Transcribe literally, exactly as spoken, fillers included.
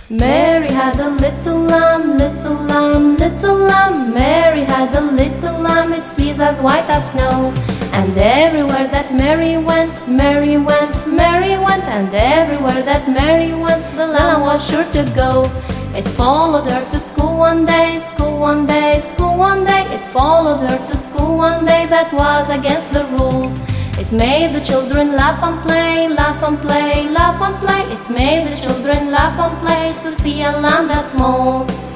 Mary had a little lamb, little lamb, little lamb. Mary had a little lamb, its fleece as white as snow. And everywhere that Mary went, Mary went, Mary went. And everywhere that Mary went, the lamb was sure to go. It followed her to school one day, school one day, school one day. It followed her to school one day, that was against the rules. It made the children laugh and play, laugh and play, laugh and play. It made the children laugh and play to see a lamb that small.